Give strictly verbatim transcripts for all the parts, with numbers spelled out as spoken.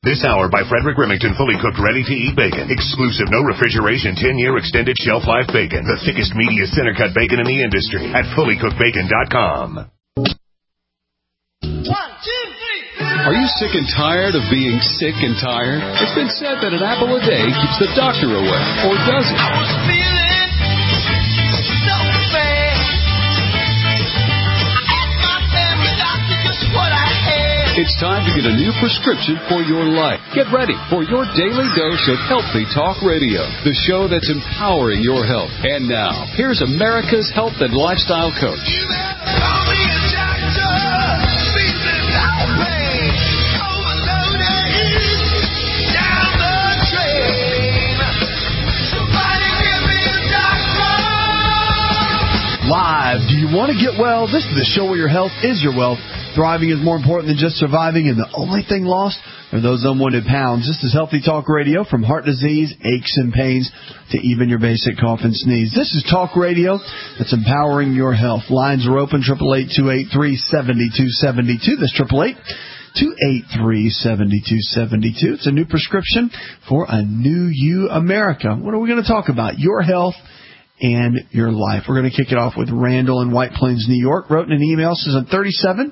This hour by Frederick Remington, fully cooked, ready-to-eat bacon. Exclusive, no refrigeration, ten-year extended shelf life bacon. The thickest, meatiest, center-cut bacon in the industry at fully cooked bacon dot com. One, two, three. Are you sick and tired of being sick and tired? It's been said that an apple a day keeps the doctor away. Or does it? I was feeling so bad. I asked my family doctor just what I had. It's time to get a new prescription for your life. Get ready for your daily dose of Healthy Talk Radio, the show that's empowering your health. And now, here's America's health and lifestyle coach. You better call me a doctor. Feeling our pain. Overloaded. Down the drain. Somebody give me a doctor. Live. Do you want to get well? This is the show where your health is your wealth. Thriving is more important than just surviving, and the only thing lost are those unwanted pounds. This is Healthy Talk Radio, from heart disease, aches and pains, to even your basic cough and sneeze. This is Talk Radio that's empowering your health. Lines are open, eight eight eight, two eight three, seven two seven two. That's eight eight eight, two eight three, seven two seven two. It's a new prescription for a new you, America. What are we going to talk about? Your health and your life. We're going to kick it off with Randall in White Plains, New York. Wrote in an email, says, I'm thirty-seven.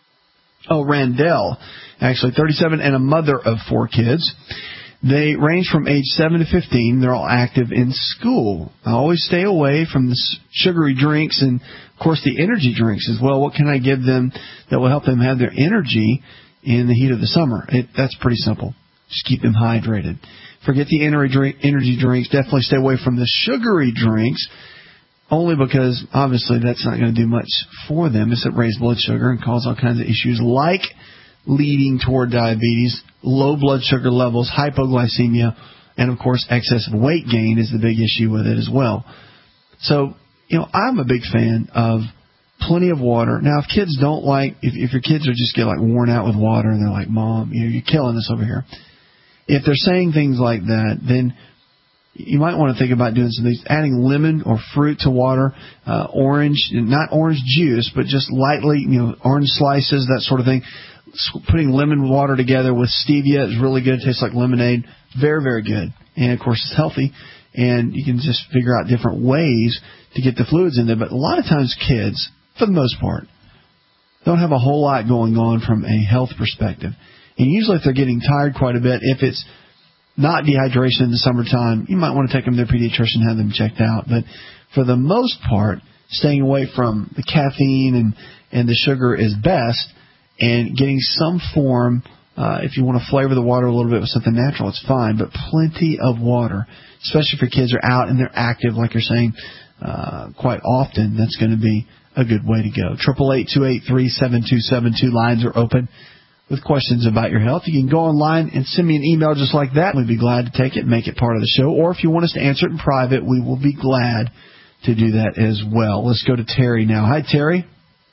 Oh, Randall, actually thirty-seven, and a mother of four kids. They range from age seven to fifteen. They're all active in school. I always stay away from the sugary drinks and, of course, the energy drinks as well. What can I give them that will help them have their energy in the heat of the summer? It, that's pretty simple. Just keep them hydrated. Forget the energy drinks. Definitely stay away from the sugary drinks. Only because, obviously, that's not going to do much for them. It's going to raise blood sugar and cause all kinds of issues like leading toward diabetes, low blood sugar levels, hypoglycemia, and, of course, excessive weight gain is the big issue with it as well. So, you know, I'm a big fan of plenty of water. Now, if kids don't like, if, if your kids are just get like worn out with water and they're like, Mom, you know, you're killing us over here. If they're saying things like that, then you might want to think about doing some things, adding lemon or fruit to water, uh, orange, not orange juice, but just lightly, you know, orange slices, that sort of thing. Putting lemon water together with stevia is really good. It tastes like lemonade. Very, very good. And, of course, it's healthy. And you can just figure out different ways to get the fluids in there. But a lot of times kids, for the most part, don't have a whole lot going on from a health perspective. And usually if they're getting tired quite a bit, if it's not dehydration in the summertime, you might want to take them to their pediatrician and have them checked out. But for the most part, staying away from the caffeine and, and the sugar is best, and getting some form, uh, if you want to flavor the water a little bit with something natural, it's fine, but plenty of water, especially if your kids are out and they're active, like you're saying, uh, quite often, that's going to be a good way to go. eight eight eight, two eight three, seven two seven two. Lines are open with questions about your health. You can go online and send me an email just like that. We'd be glad to take it and make it part of the show. Or if you want us to answer it in private, we will be glad to do that as well. Let's go to Terry now. Hi, Terry.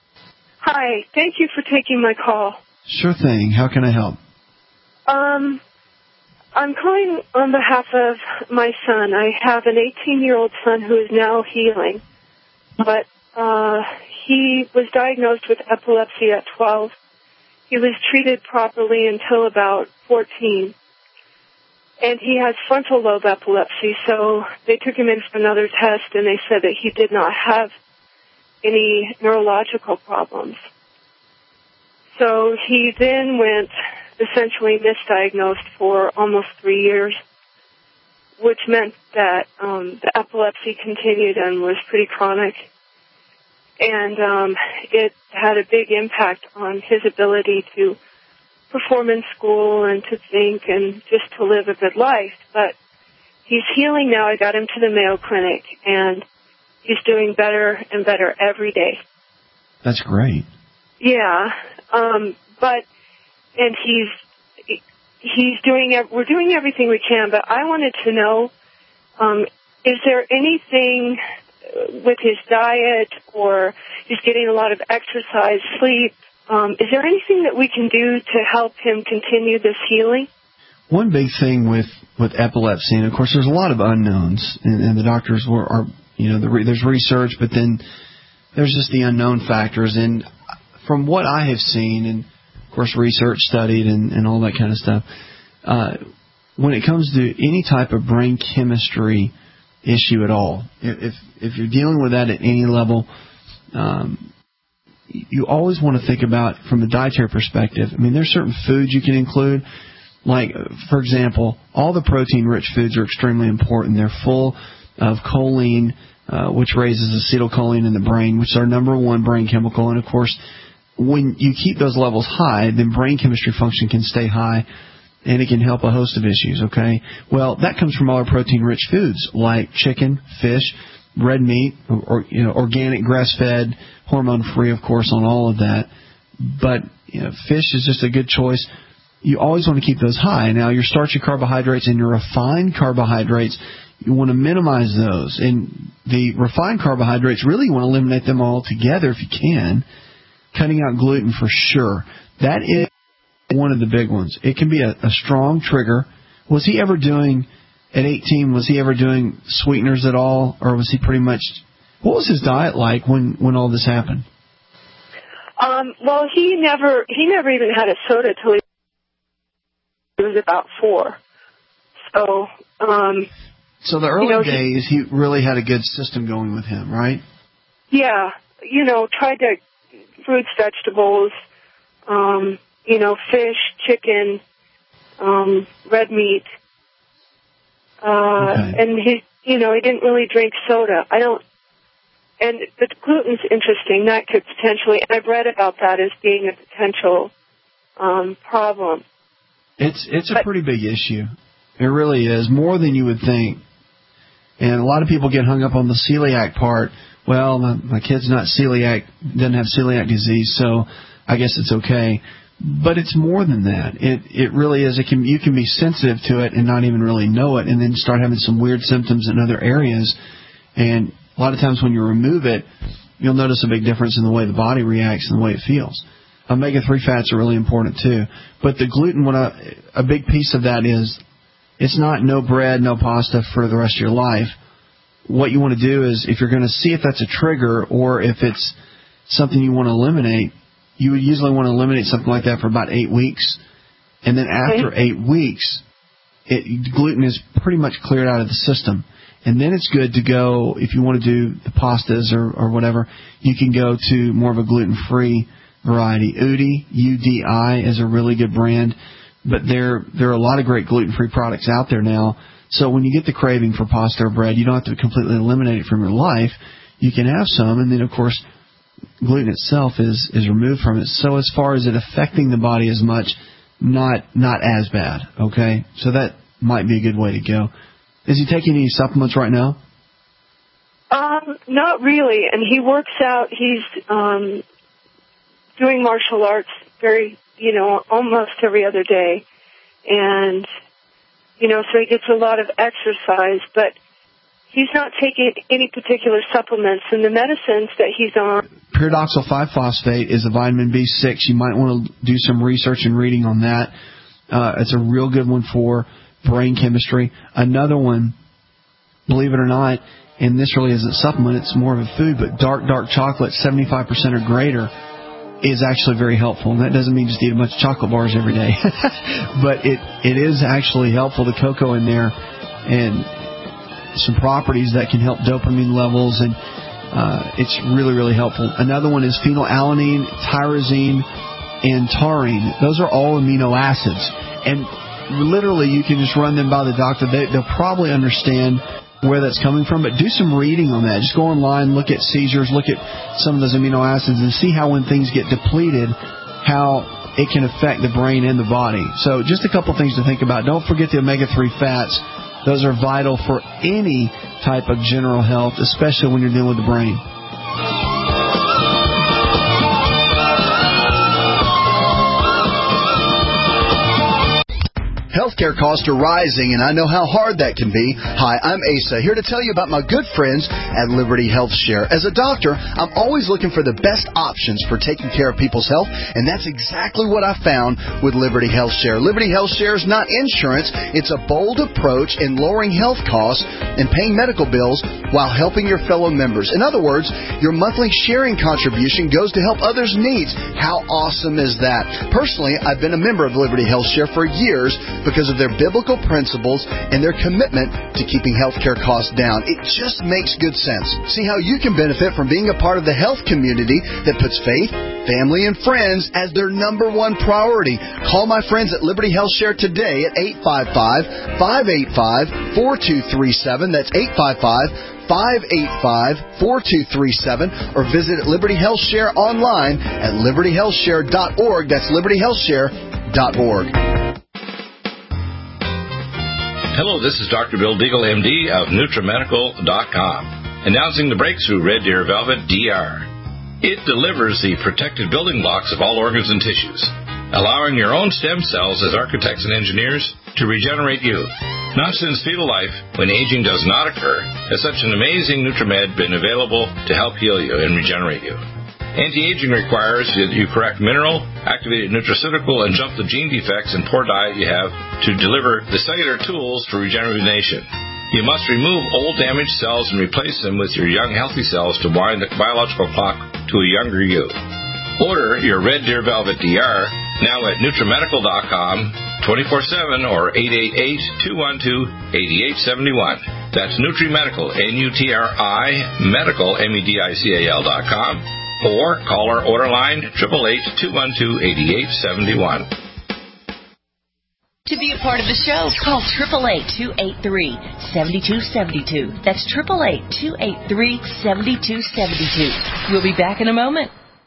Hi. Thank you for taking my call. Sure thing. How can I help? Um, I'm calling on behalf of my son. I have an eighteen-year-old son who is now healing, but uh, he was diagnosed with epilepsy at twelve. He was treated properly until about fourteen, and he has frontal lobe epilepsy, so they took him in for another test, and they said that he did not have any neurological problems. So he then went essentially misdiagnosed for almost three years, which meant that um, the epilepsy continued and was pretty chronic. And um, it had a big impact on his ability to perform in school and to think and just to live a good life. But he's healing now. I got him to the Mayo Clinic, and he's doing better and better every day. That's great. Yeah, um, but and he's he's doing. We're doing everything we can. But I wanted to know, um, is there anything with his diet, or he's getting a lot of exercise, sleep? Um, is there anything that we can do to help him continue this healing? One big thing with, with epilepsy, and of course there's a lot of unknowns, and, and the doctors were, are, you know, the re, there's research, but then there's just the unknown factors. And from what I have seen, and of course research studied and, and all that kind of stuff, uh, when it comes to any type of brain chemistry issue at all, if if you're dealing with that at any level, um, you always want to think about from a dietary perspective. I mean, there's certain foods you can include. Like, for example, all the protein-rich foods are extremely important. They're full of choline, uh, which raises acetylcholine in the brain, which is our number one brain chemical. And, of course, when you keep those levels high, then brain chemistry function can stay high, and it can help a host of issues, okay? Well, that comes from all our protein-rich foods like chicken, fish, red meat, or, you know, organic, grass-fed, hormone-free, of course, on all of that. But, you know, fish is just a good choice. You always want to keep those high. Now, your starchy carbohydrates and your refined carbohydrates, you want to minimize those. And the refined carbohydrates, really you want to eliminate them all together if you can, cutting out gluten for sure. That is one of the big ones. It can be a, a strong trigger. Was he ever doing, at eighteen, was he ever doing sweeteners at all? Or was he pretty much, what was his diet like when, when all this happened? Um, well, he never, he never even had a soda till he was about four. So, um, so the early you know, days, he, he really had a good system going with him, right? Yeah. You know, tried to, fruits, vegetables, um, you know, fish, chicken, um, red meat. Uh, okay. And he, you know, he didn't really drink soda. I don't, and the gluten's interesting. That could potentially, and I've read about that as being a potential, um, problem. It's it's a pretty big issue. It really is, more than you would think. And a lot of people get hung up on the celiac part. Well, my, my kid's not celiac, doesn't have celiac disease, so I guess it's okay. But it's more than that. It it really is. It can you can be sensitive to it and not even really know it, and then start having some weird symptoms in other areas. And a lot of times when you remove it, you'll notice a big difference in the way the body reacts and the way it feels. Omega three fats are really important too. But the gluten, what I, a big piece of that is, it's not no bread, no pasta for the rest of your life. What you want to do is, if you're going to see if that's a trigger or if it's something you want to eliminate, you would usually want to eliminate something like that for about eight weeks. And then after okay. eight weeks, it, gluten is pretty much cleared out of the system. And then it's good to go, if you want to do the pastas or, or whatever, you can go to more of a gluten-free variety. Udi, U D I, is a really good brand, but there there are a lot of great gluten-free products out there now. So when you get the craving for pasta or bread, you don't have to completely eliminate it from your life. You can have some, and then, of course, gluten itself is, is removed from it. So as far as it affecting the body as much, not not as bad, okay? So that might be a good way to go. Is he taking any supplements right now? Um, not really, and he works out. He's um, doing martial arts very, you know, almost every other day. And, you know, so he gets a lot of exercise, but he's not taking any particular supplements. And the medicines that he's on... Pyridoxal five phosphate is a vitamin B six. You might want to do some research and reading on that. Uh, it's a real good one for brain chemistry. Another one, believe it or not, and this really isn't a supplement, it's more of a food, but dark, dark chocolate, seventy-five percent or greater, is actually very helpful. And that doesn't mean just eat a bunch of chocolate bars every day. But it, it is actually helpful. The cocoa in there and some properties that can help dopamine levels, and uh, it's really, really helpful. Another one is phenylalanine, tyrosine, and taurine. Those are all amino acids. And literally you can just run them by the doctor. They, they'll probably understand where that's coming from, but do some reading on that. Just go online, look at seizures, look at some of those amino acids, and see how when things get depleted, how it can affect the brain and the body. So just a couple things to think about. Don't forget the omega three fats. Those are vital for any type of general health, especially when you're dealing with the brain. Healthcare costs are rising, and I know how hard that can be. Hi, I'm Asa, here to tell you about my good friends at Liberty Health Share. As a doctor, I'm always looking for the best options for taking care of people's health, and that's exactly what I found with Liberty Health Share. Liberty Health Share is not insurance. It's a bold approach in lowering health costs and paying medical bills while helping your fellow members. In other words, your monthly sharing contribution goes to help others' needs. How awesome is that? Personally, I've been a member of Liberty Health Share for years, because of their biblical principles and their commitment to keeping healthcare costs down. It just makes good sense. See how you can benefit from being a part of the health community that puts faith, family, and friends as their number one priority. Call my friends at Liberty Health Share today at eight five five, five eight five, four two three seven. That's eight five five, five eight five, four two three seven. Or visit Liberty Health Share online at liberty health share dot org. That's liberty health share dot org. Hello, this is Doctor Bill Deagle, M D of Nutramedical dot com, announcing the breakthrough Red Deer Velvet D R. It delivers the protected building blocks of all organs and tissues, allowing your own stem cells as architects and engineers to regenerate you. Not since fetal life, when aging does not occur, has such an amazing Nutramed been available to help heal you and regenerate you. Anti-aging requires that you correct mineral, activated nutraceutical, and jump the gene defects and poor diet you have to deliver the cellular tools for regeneration. You must remove old damaged cells and replace them with your young healthy cells to wind the biological clock to a younger you. Order your Red Deer Velvet D R now at Nutramedical dot com, twenty-four seven or eight eight eight, two one two, eight eight seven one. That's Nutrimedical, N U T R I, medical, M E D I C A L dot com. Or call our order line, eight eight eight, two one two, eight eight seven one. To be a part of the show, call eight eight eight, two eight three, seven two seven two. That's eight eight eight, two eight three, seven two seven two. We'll be back in a moment.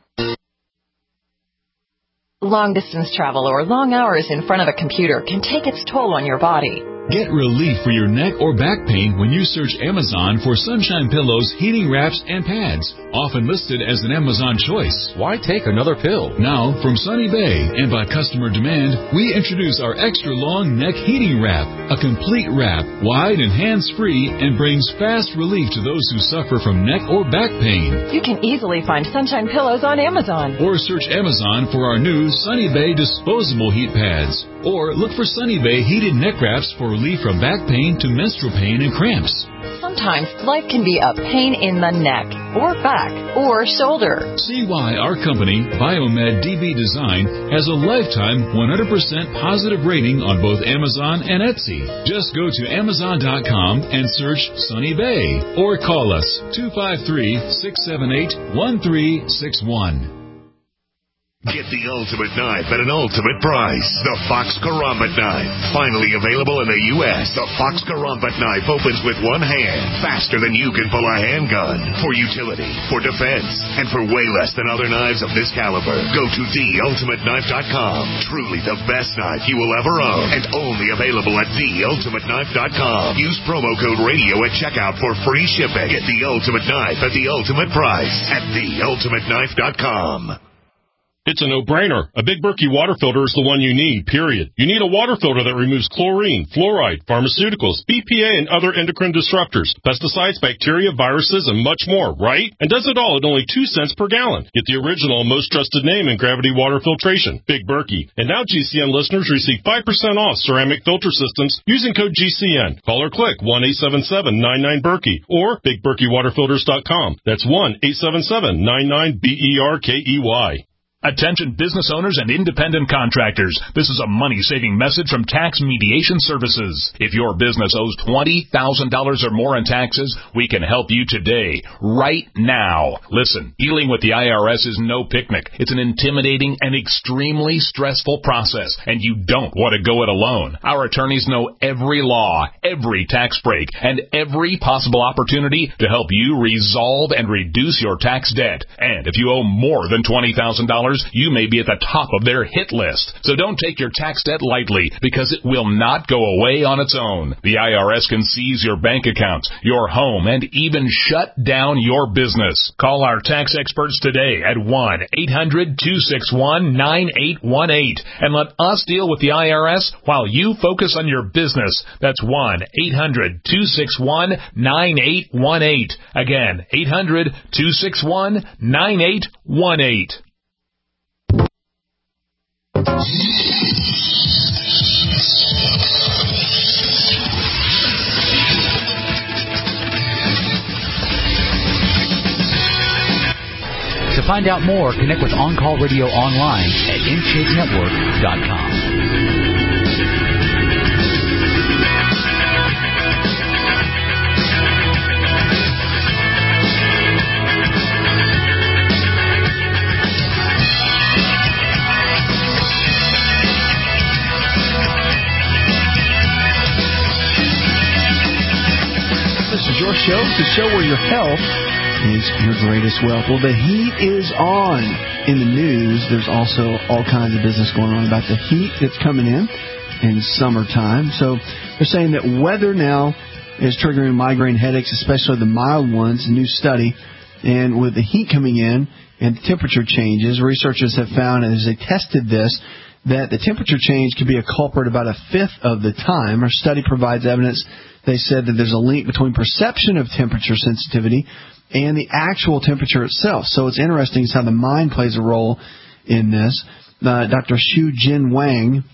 Long-distance travel or long hours in front of a computer can take its toll on your body. Get relief for your neck or back pain when you search Amazon for Sunshine Pillows, heating wraps, and pads. Often listed as an Amazon choice. Why take another pill? Now, from Sunny Bay and by customer demand, we introduce our extra long neck heating wrap. A complete wrap, wide and hands-free, and brings fast relief to those who suffer from neck or back pain. You can easily find Sunshine Pillows on Amazon. Or search Amazon for our new Sunny Bay disposable heat pads. Or look for Sunny Bay heated neck wraps for relief from back pain to menstrual pain and cramps. Sometimes life can be a pain in the neck, or back, or shoulder. See why our company, Biomed D B Design, has a lifetime one hundred percent positive rating on both Amazon and Etsy. Just go to Amazon dot com and search Sunny Bay, or call us two five three, six seven eight, one three six one. Get the ultimate knife at an ultimate price. The Fox Karambit Knife. Finally available in the U S The Fox Karambit Knife opens with one hand, faster than you can pull a handgun. For utility, for defense, and for way less than other knives of this caliber. Go to the ultimate knife dot com. Truly the best knife you will ever own. And only available at the ultimate knife dot com. Use promo code radio at checkout for free shipping. Get the ultimate knife at the ultimate price at the ultimate knife dot com. It's a no-brainer. A Big Berkey water filter is the one you need, period. You need a water filter that removes chlorine, fluoride, pharmaceuticals, B P A, and other endocrine disruptors, pesticides, bacteria, viruses, and much more, right? And does it all at only two cents per gallon. Get the original and most trusted name in gravity water filtration, Big Berkey. And now G C N listeners receive five percent off ceramic filter systems using code G C N. Call or click one eight seven seven, nine nine, Berkey or big berkey water filters dot com. That's one eight seven seven, nine nine, B E R K E Y. Attention business owners and independent contractors. This is a money-saving message from Tax Mediation Services. If your business owes twenty thousand dollars or more in taxes, we can help you today, right now. Listen, dealing with the I R S is no picnic. It's an intimidating and extremely stressful process, and you don't want to go it alone. Our attorneys know every law, every tax break, and every possible opportunity to help you resolve and reduce your tax debt. And if you owe more than twenty thousand dollars, you may be at the top of their hit list. So don't take your tax debt lightly, because it will not go away on its own. The I R S can seize your bank accounts, your home, and even shut down your business. Call our tax experts today at one eight hundred, two six one, nine eight one eight and let us deal with the I R S while you focus on your business. That's one eight hundred, two six one, nine eight one eight. Again, eight hundred, two six one, nine eight one eight. To find out more, connect with On Call Radio online at in shape network dot com. our show, the show where your health is your greatest wealth. Well, the heat is on in the news. There's also all kinds of business going on about the heat that's coming in in summertime. So they're saying that weather now is triggering migraine headaches, especially the mild ones. A new study. And with the heat coming in and temperature changes, researchers have found, as they tested this, that the temperature change could be a culprit about a fifth of the time. Our study provides evidence. They said that there's a link between perception of temperature sensitivity and the actual temperature itself. So it's interesting how the mind plays a role in this. Uh, Doctor Xu Jin Wang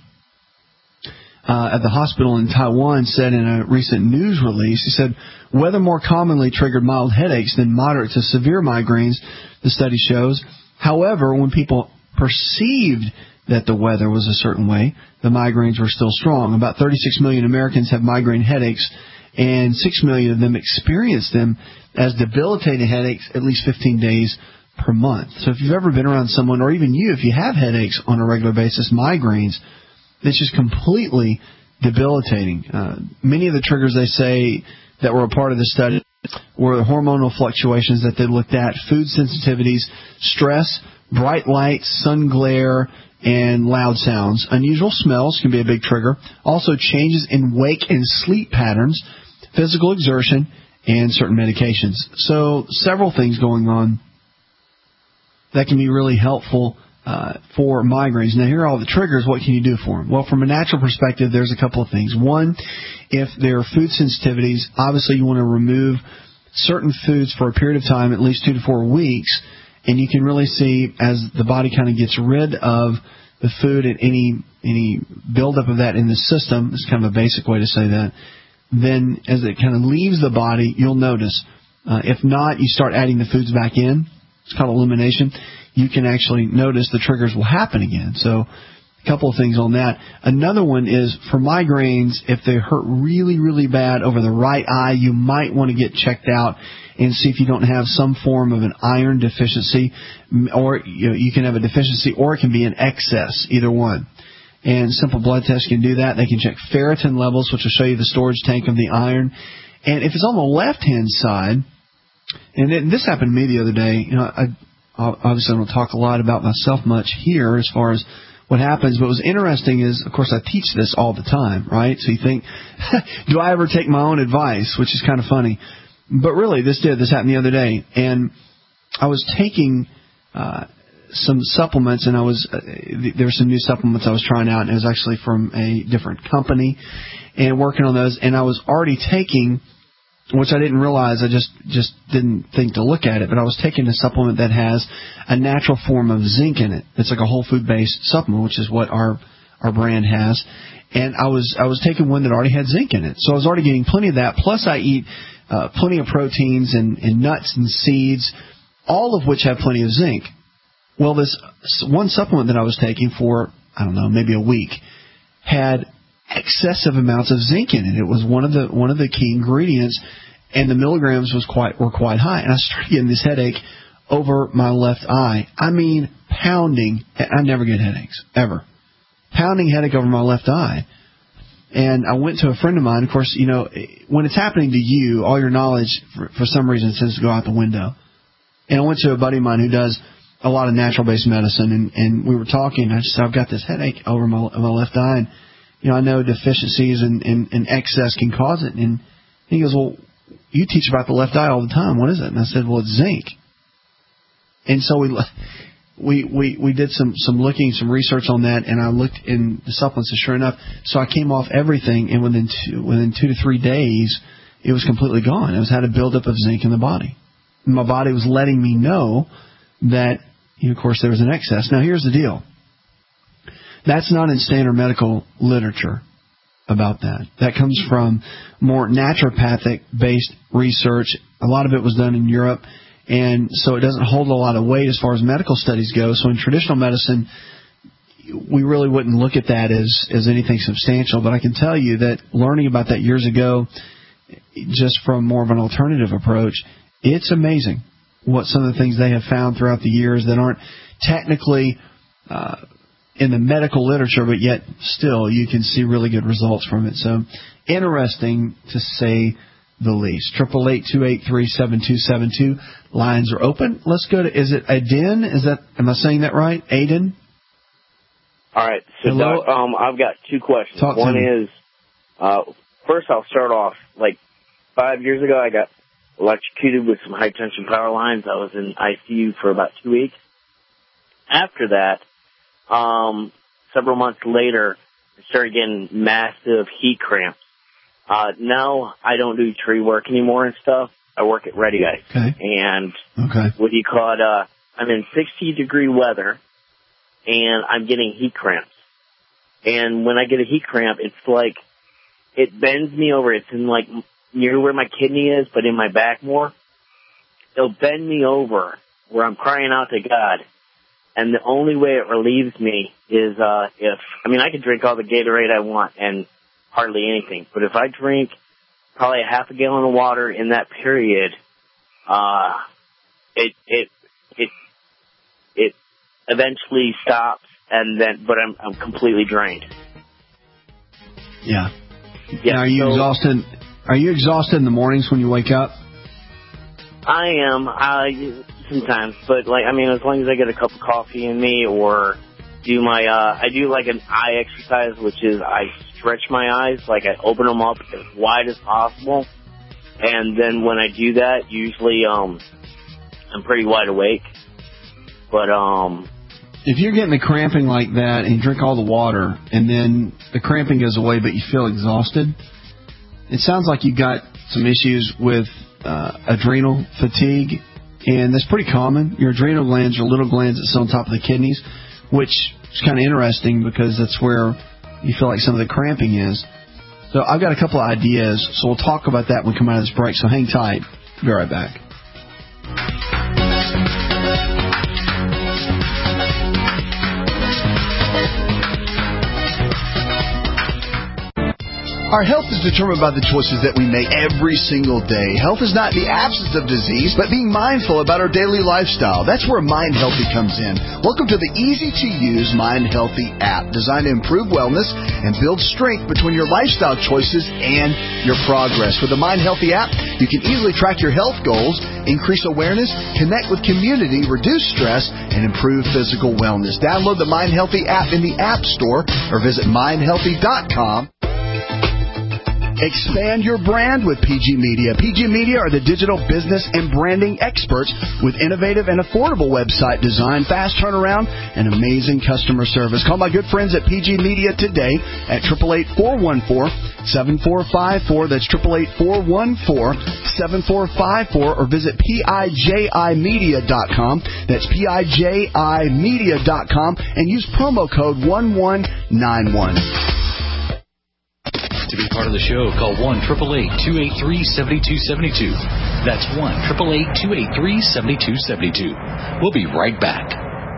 uh, at the hospital in Taiwan said in a recent news release, he said, weather more commonly triggered mild headaches than moderate to severe migraines, the study shows. However, when people perceived that the weather was a certain way, the migraines were still strong. About thirty-six million Americans have migraine headaches, and six million of them experience them as debilitating headaches at least fifteen days per month. So if you've ever been around someone, or even you, if you have headaches on a regular basis, migraines, it's just completely debilitating. Uh, many of the triggers, they say, that were a part of the study were the hormonal fluctuations that they looked at, food sensitivities, stress, bright lights, sun glare, and loud sounds. Unusual smells can be a big trigger. Also changes in wake and sleep patterns, physical exertion, and certain medications. So several things going on that can be really helpful uh, for migraines. Now, here are all the triggers. What can you do for them? Well, from a natural perspective, there's a couple of things. One, if there are food sensitivities, obviously you want to remove certain foods for a period of time, at least two to four weeks, and you can really see as the body kind of gets rid of the food and any any buildup of that in the system, it's kind of a basic way to say that, then as it kind of leaves the body, you'll notice. Uh, if not, you start adding the foods back in. It's called elimination. You can actually notice the triggers will happen again. So a couple of things on that. Another one is for migraines, if they hurt really, really bad over the right eye, you might want to get checked out and see if you don't have some form of an iron deficiency, or you know, you can have a deficiency, or it can be an excess, either one. And simple blood tests can do that. They can check ferritin levels, which will show you the storage tank of the iron. And if it's on the left-hand side, and it, this happened to me the other day, you know, I obviously I don't talk a lot about myself much here as far as what happens, but what's interesting is, of course, I teach this all the time, right? So you think, do I ever take my own advice, which is kind of funny. But really, this did. This happened the other day. And I was taking uh, some supplements, and I was uh, there were some new supplements I was trying out, and it was actually from a different company, and working on those. And I was already taking, which I didn't realize, I just, just didn't think to look at it, but I was taking a supplement that has a natural form of zinc in it. It's like a whole food-based supplement, which is what our our brand has. And I was I was taking one that already had zinc in it. So I was already getting plenty of that. Plus I eat uh, plenty of proteins and, and nuts and seeds, all of which have plenty of zinc. Well, this one supplement that I was taking for, I don't know, maybe a week, had excessive amounts of zinc in it. It was one of the one of the key ingredients, and the milligrams was quite were quite high. And I started getting this headache over my left eye. I mean, pounding. I never get headaches, ever. Pounding headache over my left eye. And I went to a friend of mine. Of course, you know, when it's happening to you, all your knowledge, for, for some reason, tends to go out the window. And I went to a buddy of mine who does a lot of natural-based medicine, and, and we were talking. I just said, I've got this headache over my, my left eye, and you know, I know deficiencies and, and, and excess can cause it. And he goes, well, you teach about the left eye all the time. What is it? And I said, well, it's zinc. And so we we we, we did some, some looking, some research on that, and I looked in the supplements, and sure enough, so I came off everything, and within two, within two to three days, it was completely gone. It was had a buildup of zinc in the body. And my body was letting me know that, you know, of course, there was an excess. Now, here's the deal. That's not in standard medical literature about that. That comes from more naturopathic-based research. A lot of it was done in Europe, and so it doesn't hold a lot of weight as far as medical studies go. So in traditional medicine, we really wouldn't look at that as, as anything substantial. But I can tell you that learning about that years ago, just from more of an alternative approach, it's amazing what some of the things they have found throughout the years that aren't technically uh, in the medical literature, but yet still you can see really good results from it. So interesting to say the least. Triple eight two eight three seven two seven two. Lines are open. Let's go to. Is it Aiden? Is that? Am I saying that right? Aiden. All right. So, Doc, um, I've got two questions. Talk One to me. is, uh, first I'll start off, like five years ago I got electrocuted with some high-tension power lines. I was in I C U for about two weeks. After that, um, several months later, I started getting massive heat cramps. Uh, now I don't do tree work anymore and stuff. I work at Ready Ice. Okay. And okay. what do you call it? Uh, I'm in sixty-degree weather, and I'm getting heat cramps. And when I get a heat cramp, it's like it bends me over. It's in like near where my kidney is, but in my back more. It'll bend me over where I'm crying out to God. And the only way it relieves me is uh, if, I mean, I can drink all the Gatorade I want and hardly anything. But if I drink probably a half a gallon of water in that period, uh, it, it, it, it eventually stops, and then, but I'm, I'm completely drained. Yeah. Yeah. Now, are you so, exhausted? Are you exhausted in the mornings when you wake up? I am, I, sometimes, but like, I mean, as long as I get a cup of coffee in me or do my, uh, I do like an eye exercise, which is I stretch my eyes, like I open them up as wide as possible. And then when I do that, usually, um, I'm pretty wide awake. But, um, if you're getting the cramping like that and you drink all the water and then the cramping goes away but you feel exhausted, it sounds like you've got some issues with uh, adrenal fatigue, and that's pretty common. Your adrenal glands are little glands that sit on top of the kidneys, which is kind of interesting because that's where you feel like some of the cramping is. So I've got a couple of ideas, so we'll talk about that when we come out of this break, so hang tight. Be right back. Our health is determined by the choices that we make every single day. Health is not the absence of disease, but being mindful about our daily lifestyle. That's where Mind Healthy comes in. Welcome to the easy-to-use Mind Healthy app, designed to improve wellness and build strength between your lifestyle choices and your progress. With the Mind Healthy app, you can easily track your health goals, increase awareness, connect with community, reduce stress, and improve physical wellness. Download the Mind Healthy app in the App Store or visit mind healthy dot com. Expand your brand with P G Media. P G Media are the digital business and branding experts with innovative and affordable website design, fast turnaround, and amazing customer service. Call my good friends at P G Media today at eight eight eight, four one four, seven four five four. That's eight eight eight, four one four, seven four five four, or visit P I J I media dot com. That's P I J I media dot com and use promo code one one nine one. To be part of the show, call one eight eight eight, two eight three, seven two seven two. That's one eight eight eight, two eight three, seven two seven two. We'll be right back.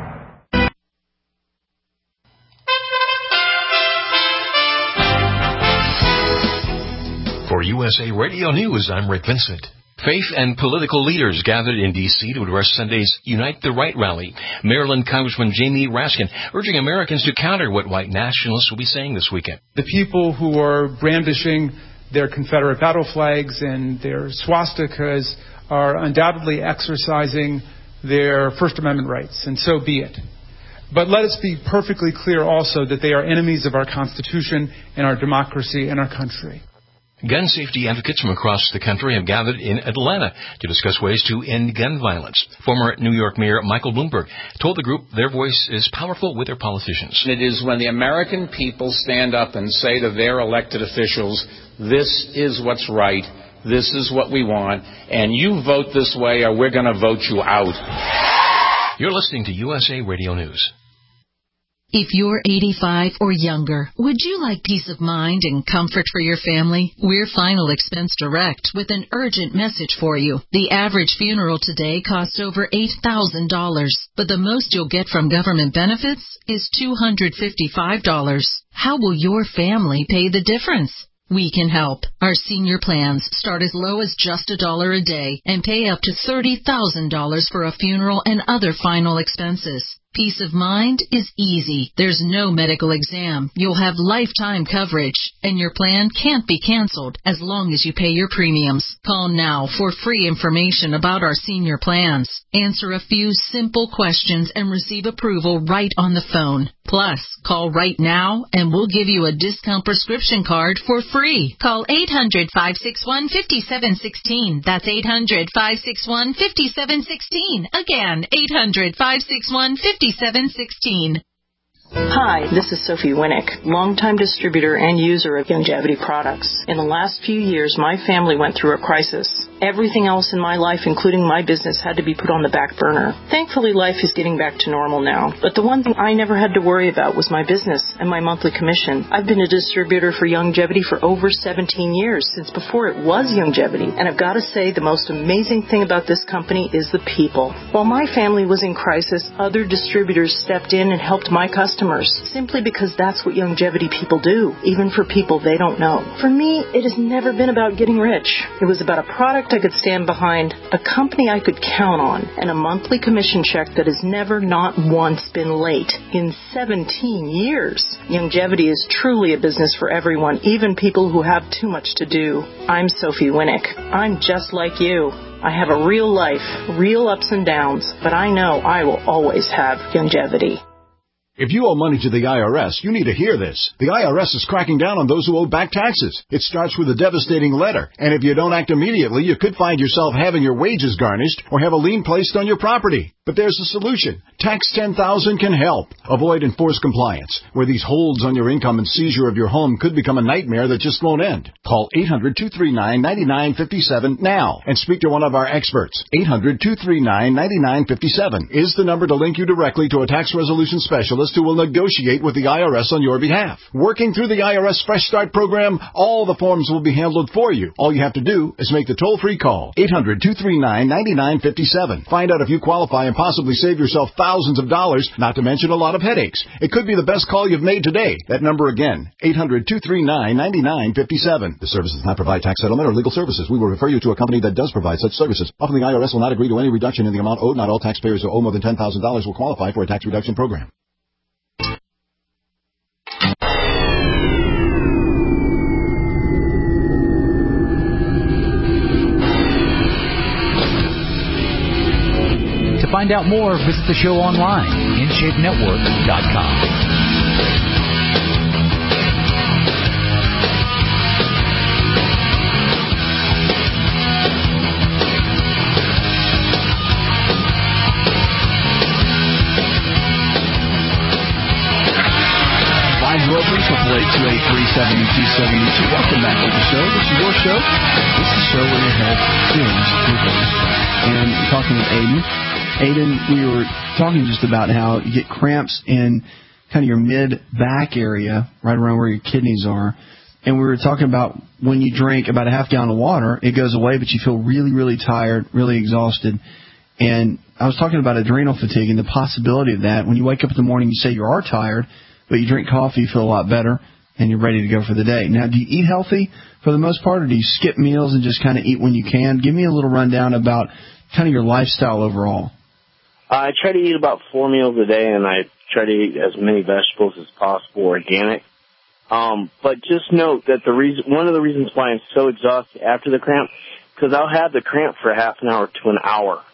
For U S A Radio News, I'm Rick Vincent. Faith and political leaders gathered in D C to address Sunday's Unite the Right rally. Maryland Congressman Jamie Raskin urging Americans to counter what white nationalists will be saying this weekend. The people who are brandishing their Confederate battle flags and their swastikas are undoubtedly exercising their First Amendment rights, and so be it. But let us be perfectly clear also that they are enemies of our Constitution and our democracy and our country. Gun safety advocates from across the country have gathered in Atlanta to discuss ways to end gun violence. Former New York Mayor Michael Bloomberg told the group their voice is powerful with their politicians. It is when the American people stand up and say to their elected officials, this is what's right, this is what we want, and you vote this way or we're going to vote you out. You're listening to U S A Radio News. If you're eighty-five or younger, would you like peace of mind and comfort for your family? We're Final Expense Direct with an urgent message for you. The average funeral today costs over eight thousand dollars, but the most you'll get from government benefits is two hundred fifty-five dollars. How will your family pay the difference? We can help. Our senior plans start as low as just a dollar a day and pay up to thirty thousand dollars for a funeral and other final expenses. Peace of mind is easy. There's no medical exam. You'll have lifetime coverage, and your plan can't be canceled as long as you pay your premiums. Call now for free information about our senior plans. Answer a few simple questions and receive approval right on the phone. Plus, call right now and we'll give you a discount prescription card for free. Call eight hundred, five six one, five seven one six. That's eight hundred, five six one, five seven one six. Again, eight hundred, five six one, five seven one six. Hi, this is Sophie Winnick, longtime distributor and user of Youngevity products. In the last few years, my family went through a crisis. Everything else in my life, including my business, had to be put on the back burner. Thankfully, life is getting back to normal now. But the one thing I never had to worry about was my business and my monthly commission. I've been a distributor for Youngevity for over seventeen years, since before it was Youngevity. And I've got to say, the most amazing thing about this company is the people. While my family was in crisis, other distributors stepped in and helped my customers, simply because that's what Youngevity people do, even for people they don't know. For me, it has never been about getting rich. It was about a product I could stand behind, a company I could count on, and a monthly commission check that has never not once been late in seventeen years. Youngevity is truly a business for everyone, even people who have too much to do. I'm Sophie Winnick. I'm just like you. I have a real life, real ups and downs, but I know I will always have Youngevity. If you owe money to the I R S, you need to hear this. The I R S is cracking down on those who owe back taxes. It starts with a devastating letter, and if you don't act immediately, you could find yourself having your wages garnished or have a lien placed on your property. But there's a solution. Tax ten thousand can help. Avoid enforced compliance, where these holds on your income and seizure of your home could become a nightmare that just won't end. Call eight hundred, two three nine, nine nine five seven now and speak to one of our experts. eight hundred, two three nine, nine nine five seven is the number to link you directly to a tax resolution specialist who will negotiate with the I R S on your behalf. Working through the I R S Fresh Start program, all the forms will be handled for you. All you have to do is make the toll-free call. eight hundred, two three nine, nine nine five seven. Find out if you qualify and possibly save yourself thousands of dollars, not to mention a lot of headaches. It could be the best call you've made today. That number again, eight hundred, two three nine, nine nine five seven. The service does not provide tax settlement or legal services. We will refer you to a company that does provide such services. Often the I R S will not agree to any reduction in the amount owed. Not all taxpayers who owe more than ten thousand dollars will qualify for a tax reduction program. To find out more, visit the show online, in shape network dot com. triple eight, two eight three, seven two seven two. Welcome back to the show. This is your show. This is the show where your health is your voice. And we're talking with Aiden. Aiden, we were talking just about how you get cramps in kind of your mid-back area, right around where your kidneys are. And we were talking about when you drink about a half gallon of water, it goes away, but you feel really, really tired, really exhausted. And I was talking about adrenal fatigue and the possibility of that. When you wake up in the morning, you say you are tired, but you drink coffee, you feel a lot better, and you're ready to go for the day. Now, do you eat healthy for the most part, or do you skip meals and just kind of eat when you can? Give me a little rundown about kind of your lifestyle overall. I try to eat about four meals a day, and I try to eat as many vegetables as possible, organic. Um, but just note that the reason, one of the reasons why I'm so exhausted after the cramp, because I'll have the cramp for half an hour to an hour,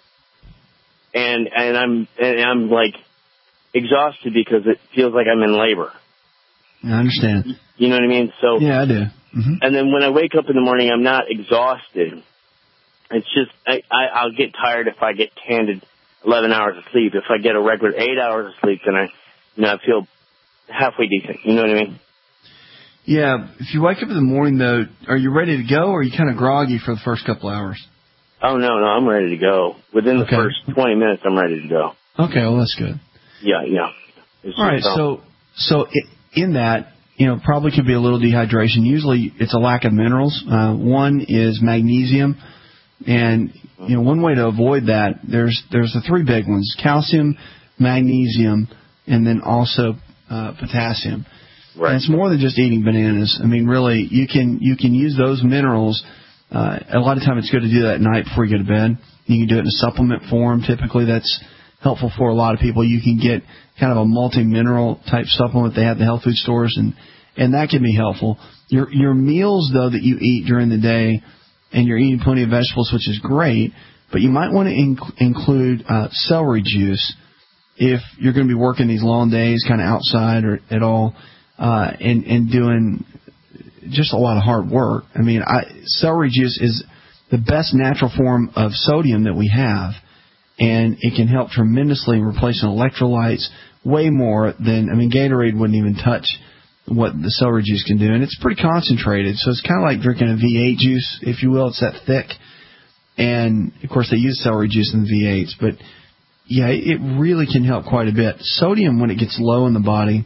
and and I'm and I'm like exhausted because it feels like I'm in labor. I understand. You know what I mean? So yeah, I do. Mm-hmm. And then when I wake up in the morning, I'm not exhausted. It's just I, I I'll get tired if I get handed eleven hours of sleep. If I get a regular eight hours of sleep, then I, you know, I feel halfway decent. You know what I mean? Yeah. If you wake up in the morning, though, are you ready to go, or are you kind of groggy for the first couple hours? Oh, no, no, I'm ready to go. Within the okay. first twenty minutes, I'm ready to go. Okay, well, that's good. Yeah, yeah. It's All right, so so in that, you know, probably could be a little dehydration. Usually it's a lack of minerals. Uh, one is magnesium. And, you know, one way to avoid that, there's there's the three big ones, calcium, magnesium, and then also uh, potassium. Right. And it's more than just eating bananas. I mean, really, you can you can use those minerals. Uh, a lot of time it's good to do that at night before you go to bed. You can do it in a supplement form. Typically that's helpful for a lot of people. You can get kind of a multi-mineral type supplement they have at the health food stores, and, and that can be helpful. Your your meals, though, that you eat during the day, and you're eating plenty of vegetables, which is great, but you might want to inc- include uh, celery juice if you're going to be working these long days kind of outside or at all, uh, and, and doing just a lot of hard work. I mean, I, celery juice is the best natural form of sodium that we have, and it can help tremendously in replacing electrolytes way more than, I mean, Gatorade wouldn't even touch what the celery juice can do, and it's pretty concentrated, so it's kind of like drinking a V eight juice, if you will. It's that thick, and, of course, they use celery juice in the V eights, but, yeah, it really can help quite a bit. Sodium, when it gets low in the body,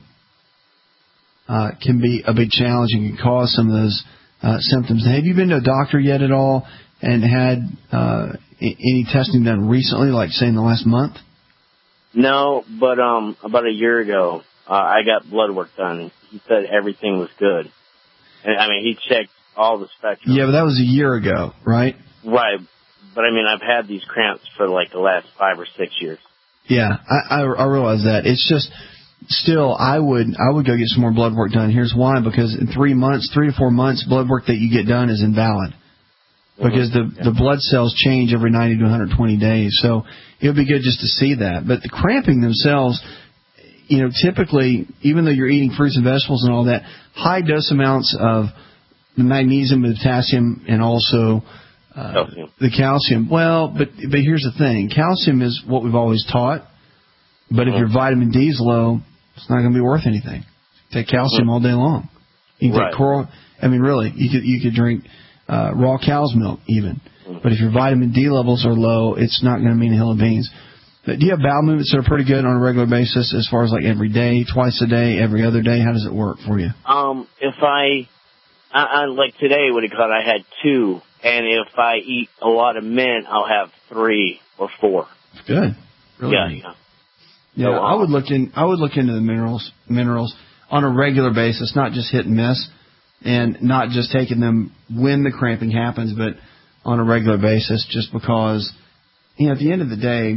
uh, can be a big challenge and can cause some of those uh, symptoms. Have you been to a doctor yet at all and had uh, any testing done recently, like, say, in the last month? No, but um, about a year ago, uh, I got blood work done. He said everything was good. And, I mean, he checked all the spectrum. Yeah, but that was a year ago, right? Right. But, I mean, I've had these cramps for, like, the last five or six years. Yeah, I, I, I realize that. It's just, still, I would I would go get some more blood work done. Here's why. Because in three months, three to four months, blood work that you get done is invalid. Because the, yeah. the blood cells change every ninety to one hundred twenty days. So it would be good just to see that. But the cramping themselves, you know, typically, even though you're eating fruits and vegetables and all that, high dose amounts of the magnesium, the potassium, and also uh, calcium. the calcium. Well, but but here's the thing. Calcium is what we've always taught. But mm-hmm. if your vitamin D is low, it's not going to be worth anything. Take calcium mm-hmm. all day long. You can right. take coral. I mean, really, you could you could drink uh, raw cow's milk even. Mm-hmm. But if your vitamin D levels are low, it's not going to mean a hill of beans. But do you have bowel movements that are pretty good on a regular basis as far as like every day, twice a day, every other day? How does it work for you? Um, if I, I, I like today, what it called, I had two. And if I eat a lot of mint, I'll have three or four. Good. Really yeah. Neat. Yeah, so, um, I would look in. I would look into the minerals, minerals on a regular basis, not just hit and miss, and not just taking them when the cramping happens, but on a regular basis. Just because, you know, at the end of the day,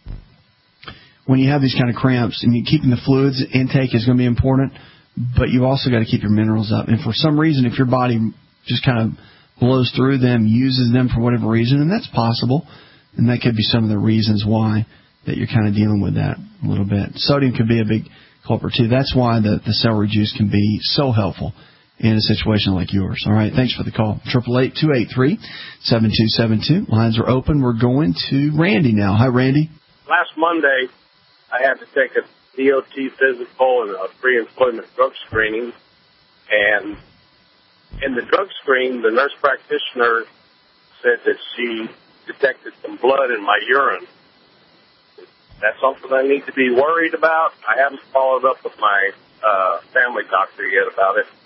when you have these kind of cramps, and you keeping the fluids intake is going to be important, but you've also got to keep your minerals up. And for some reason, if your body just kind of blows through them, uses them for whatever reason, and that's possible, and that could be some of the reasons why that you're kind of dealing with that a little bit. Sodium could be a big culprit, too. That's why the, the celery juice can be so helpful in a situation like yours. All right, thanks for the call. eight eight eight, two eight three, seven two seven two. Lines are open. We're going to Randy now. Hi, Randy. Last Monday, I had to take a D O T physical and a pre-employment drug screening. And in the drug screen, the nurse practitioner said that she detected some blood in my urine. That's something I need to be worried about. I haven't followed up with my uh, family doctor yet about it.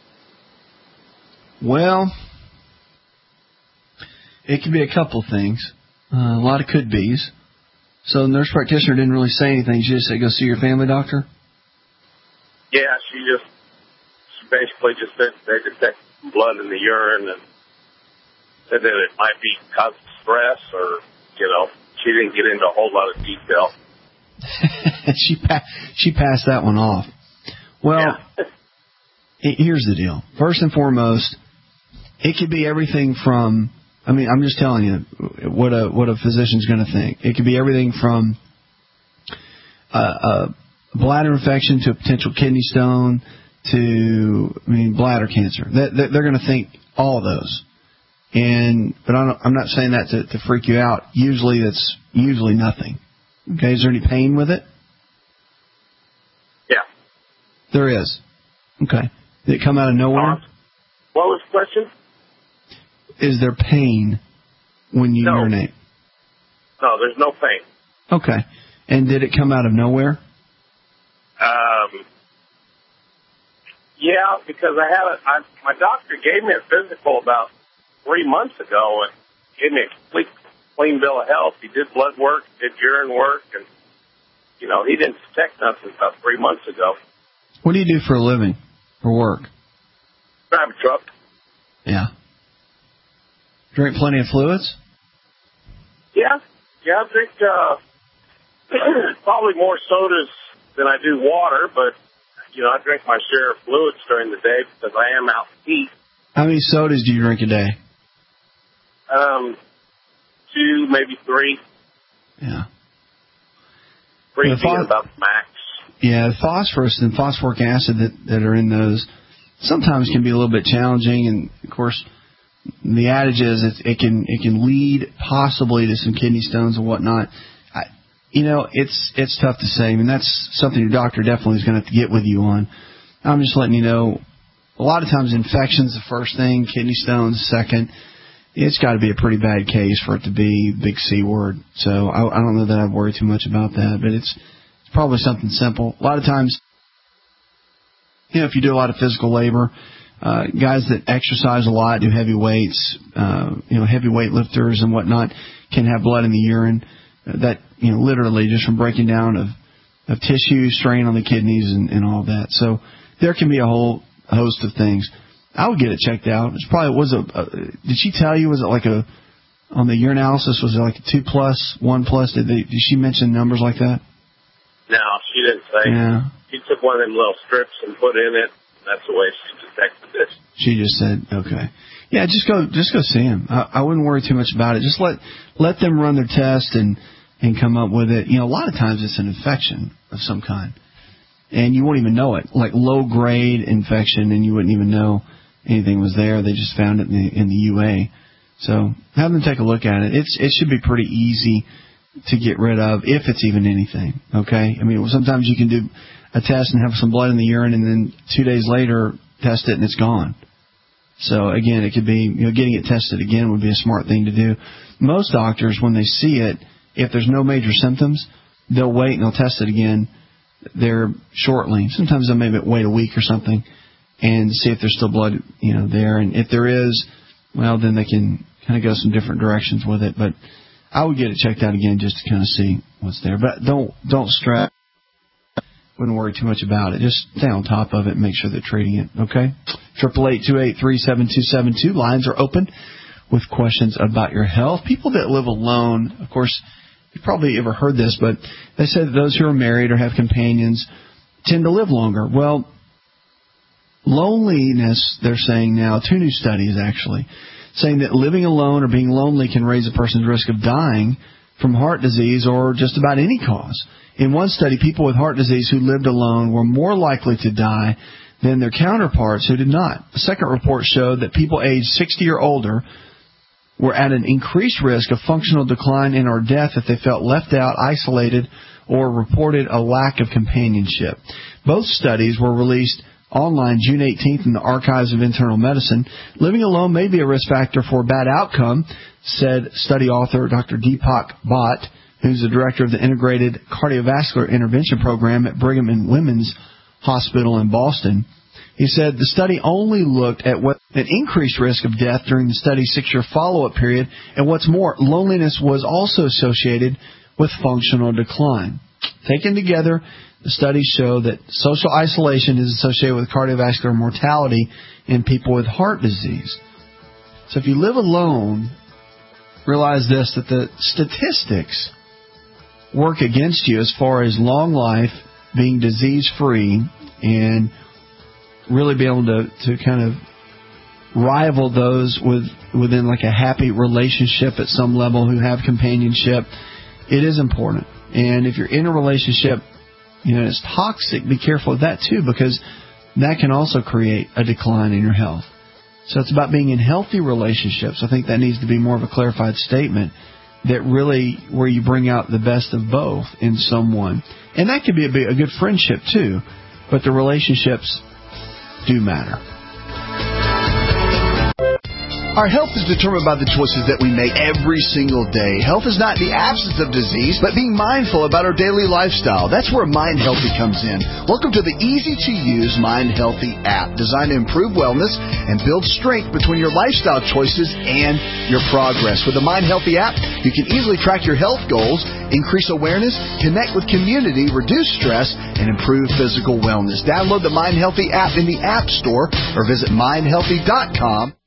Well, it could be a couple things. Uh, a lot of could-bes. So the nurse practitioner didn't really say anything. She just said, go see your family doctor? Yeah, she just she basically just said they detected blood in the urine and said that it might be because of stress or, you know, she didn't get into a whole lot of detail. she pa- she passed that one off. Well, yeah. it, here's the deal. First and foremost, it could be everything from, I mean, I'm just telling you what a what a physician's going to think. It could be everything from a, a bladder infection to a potential kidney stone to, I mean, bladder cancer. They, they're going to think all of those. And but I don't, I'm not saying that to, to freak you out. Usually, that's usually nothing. Okay, is there any pain with it? Yeah. There is. Okay. Did it come out of nowhere? Uh, what was the question? Is there pain when you no. urinate? No, there's no pain. Okay. And did it come out of nowhere? Um. Yeah, because I had a, I, my doctor gave me a physical about three months ago and gave me a complete clean bill of health. He did blood work, did urine work, and, you know, he didn't detect nothing about three months ago. What do you do for a living, for work? Drive a truck. Yeah. Drink plenty of fluids? Yeah. Yeah, I drink, uh, probably more sodas than I do water, but, you know, I drink my share of fluids during the day because I am out to eat. How many sodas do you drink a day? Um, two, maybe three. Yeah. Three Yeah, being phos- about the max. Yeah, the phosphorus and phosphoric acid that, that are in those sometimes can be a little bit challenging, and of course, the adage is it, it can it can lead possibly to some kidney stones and whatnot. I, you know, it's it's tough to say. I mean, that's something your doctor definitely is going to have to get with you on. I'm just letting you know. A lot of times, infection's the first thing, kidney stones second. It's got to be a pretty bad case for it to be big C word. So I, I don't know that I'd worry too much about that, but it's it's probably something simple. A lot of times, you know, if you do a lot of physical labor. Uh, guys that exercise a lot, do heavy weights, uh, you know, heavy weight lifters and whatnot, can have blood in the urine. Uh, that, you know, literally just from breaking down of, of tissue, strain on the kidneys and, and all that. So there can be a whole host of things. I would get it checked out. It's probably, was a, a did she tell you, was it like a, on the urinalysis, was it like a two plus, one plus? Did they, did she mention numbers like that? No, she didn't say. Yeah. She took one of them little strips and put in it. That's the way she detected it. She just said, okay. Yeah, just go just go see him. I, I wouldn't worry too much about it. Just let let them run their test and, and come up with it. You know, a lot of times it's an infection of some kind. And you won't even know it. Like low-grade infection, and you wouldn't even know anything was there. They just found it in the, in the U A. So have them take a look at it. It's It should be pretty easy to get rid of, if it's even anything, okay? I mean, sometimes you can do a test and have some blood in the urine, and then two days later test it and it's gone. So again, it could be, you know, getting it tested again would be a smart thing to do. Most doctors, when they see it, if there's no major symptoms, they'll wait and they'll test it again there shortly. Sometimes they'll maybe wait a week or something and see if there's still blood, you know, there. And if there is, well, then they can kind of go some different directions with it. But I would get it checked out again just to kind of see what's there. But don't don't stress. Wouldn't worry too much about it. Just stay on top of it and make sure they're treating it, okay? triple eight two eight three seven two seven two. Lines are open with questions about your health. People that live alone, of course, you've probably ever heard this, but they say that those who are married or have companions tend to live longer. Well, loneliness, they're saying now, two new studies actually, saying that living alone or being lonely can raise a person's risk of dying from heart disease or just about any cause. In one study, people with heart disease who lived alone were more likely to die than their counterparts who did not. A second report showed that people aged sixty or older were at an increased risk of functional decline and or death if they felt left out, isolated, or reported a lack of companionship. Both studies were released online June eighteenth in the Archives of Internal Medicine. Living alone may be a risk factor for a bad outcome, said study author Doctor Deepak Bhatt, who's the director of the Integrated Cardiovascular Intervention Program at Brigham and Women's Hospital in Boston. He said the study only looked at what an increased risk of death during the study's six-year follow-up period, and what's more, loneliness was also associated with functional decline. Taken together, the studies show that social isolation is associated with cardiovascular mortality in people with heart disease. So if you live alone, realize this, that the statistics work against you as far as long life, being disease-free, and really be able to, to kind of rival those with within like a happy relationship at some level who have companionship. It is important. And if you're in a relationship, you know, it's toxic, be careful of that too, because that can also create a decline in your health. So it's about being in healthy relationships. I think that needs to be more of a clarified statement, that really where you bring out the best of both in someone. And that could be a, a good friendship too, but the relationships do matter. Our health is determined by the choices that we make every single day. Health is not the absence of disease, but being mindful about our daily lifestyle. That's where Mind Healthy comes in. Welcome to the easy-to-use Mind Healthy app, designed to improve wellness and build strength between your lifestyle choices and your progress. With the Mind Healthy app, you can easily track your health goals, increase awareness, connect with community, reduce stress, and improve physical wellness. Download the Mind Healthy app in the App Store or visit mind healthy dot com.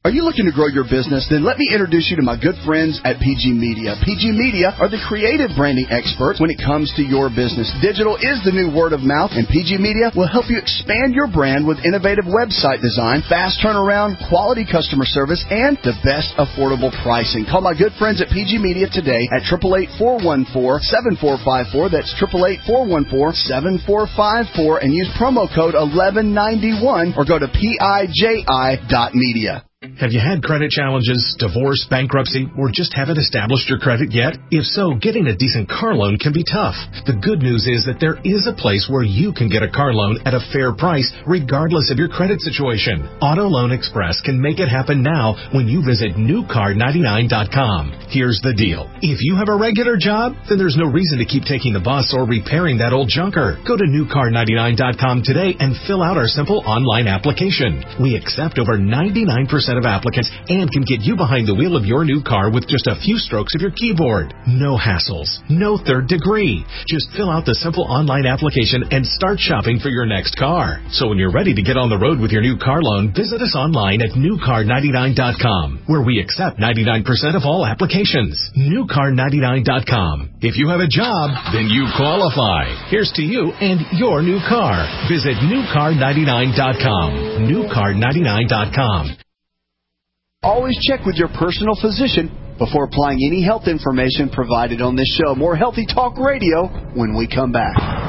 Are you looking to grow your business? Then let me introduce you to my good friends at P G Media. P G Media are the creative branding experts when it comes to your business. Digital is the new word of mouth, and P G Media will help you expand your brand with innovative website design, fast turnaround, quality customer service, and the best affordable pricing. Call my good friends at P G Media today at eight eight eight, four one four, seven four five four. That's eight eight eight, four one four, seven four five four, and use promo code eleven ninety-one or go to P I J I dot media. Have you had credit challenges, divorce, bankruptcy, or just haven't established your credit yet? If so, getting a decent car loan can be tough. The good news is that there is a place where you can get a car loan at a fair price regardless of your credit situation. Auto Loan Express can make it happen now when you visit new car ninety-nine dot com. Here's the deal. If you have a regular job, then there's no reason to keep taking the bus or repairing that old junker. Go to new car ninety-nine dot com today and fill out our simple online application. We accept over ninety-nine percent of applicants and can get you behind the wheel of your new car with just a few strokes of your keyboard. No hassles, no third degree. Just fill out the simple online application and start shopping for your next car. So when you're ready to get on the road with your new car loan, visit us online at new car ninety-nine dot com, where we accept ninety-nine percent of all applications. new car ninety-nine dot com. If you have a job, then you qualify. Here's to you and your new car. Visit new car ninety-nine dot com. new car ninety-nine dot com. Always check with your personal physician before applying any health information provided on this show. More Healthy Talk Radio when we come back.